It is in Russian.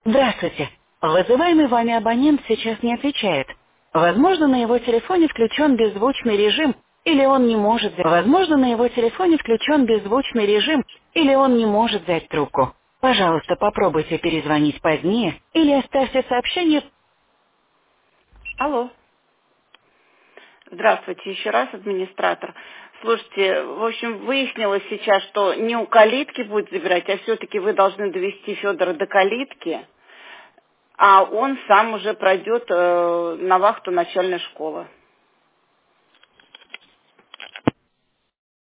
Здравствуйте. Вызываемый вами абонент сейчас не отвечает. Возможно, на его телефоне включен беззвучный режим, или он не может взять. Возможно, на его телефоне включен беззвучный режим, или он не может взять трубку. Пожалуйста, попробуйте перезвонить позднее или оставьте сообщение. Алло. Здравствуйте, еще раз, администратор. Слушайте, в общем, выяснилось сейчас, что не у калитки будет забирать, а все-таки вы должны довести Федора до калитки, а он сам уже пройдет на вахту начальной школы.